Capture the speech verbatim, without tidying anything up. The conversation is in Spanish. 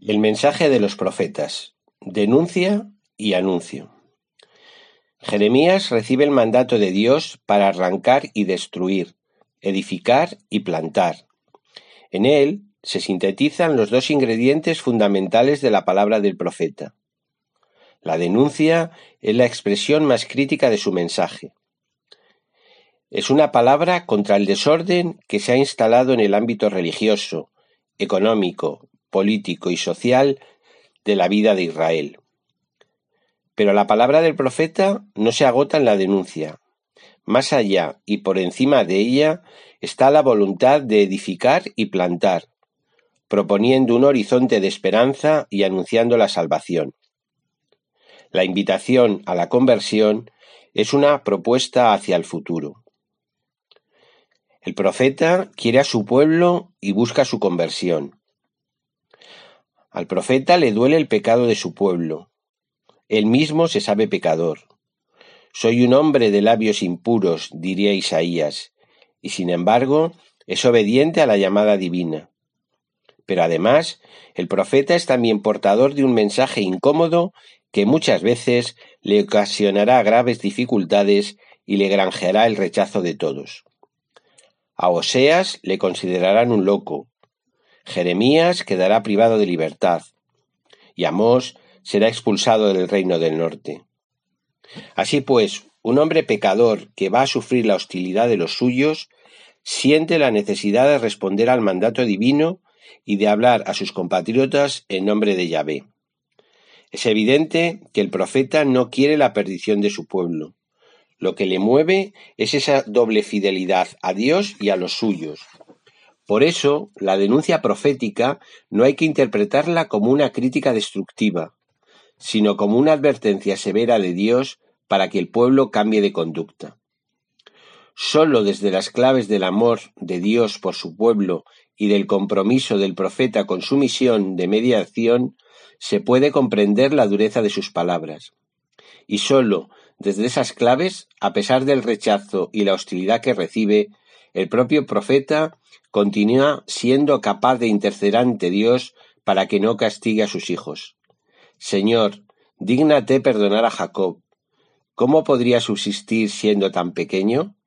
El mensaje de los profetas: denuncia y anuncio. Jeremías recibe el mandato de Dios para arrancar y destruir, edificar y plantar. En él se sintetizan los dos ingredientes fundamentales de la palabra del profeta. La denuncia es la expresión más crítica de su mensaje. Es una palabra contra el desorden que se ha instalado en el ámbito religioso, económico, político y social de la vida de Israel. Pero la palabra del profeta no se agota en la denuncia. Más allá y por encima de ella está la voluntad de edificar y plantar, proponiendo un horizonte de esperanza y anunciando la salvación. La invitación a la conversión es una propuesta hacia el futuro. El profeta quiere a su pueblo y busca su conversión. Al profeta le duele el pecado de su pueblo. Él mismo se sabe pecador. Soy un hombre de labios impuros, diría Isaías, y sin embargo es obediente a la llamada divina. Pero además, el profeta es también portador de un mensaje incómodo que muchas veces le ocasionará graves dificultades y le granjeará el rechazo de todos. A Oseas le considerarán un loco. Jeremías quedará privado de libertad, y Amós será expulsado del reino del norte. Así pues, un hombre pecador que va a sufrir la hostilidad de los suyos siente la necesidad de responder al mandato divino y de hablar a sus compatriotas en nombre de Yahvé. Es evidente que el profeta no quiere la perdición de su pueblo. Lo que le mueve es esa doble fidelidad a Dios y a los suyos. Por eso, la denuncia profética no hay que interpretarla como una crítica destructiva, sino como una advertencia severa de Dios para que el pueblo cambie de conducta. Solo desde las claves del amor de Dios por su pueblo y del compromiso del profeta con su misión de mediación se puede comprender la dureza de sus palabras. Y solo desde esas claves, a pesar del rechazo y la hostilidad que recibe, el propio profeta continúa siendo capaz de interceder ante Dios para que no castigue a sus hijos. Señor, dígnate perdonar a Jacob. ¿Cómo podría subsistir siendo tan pequeño?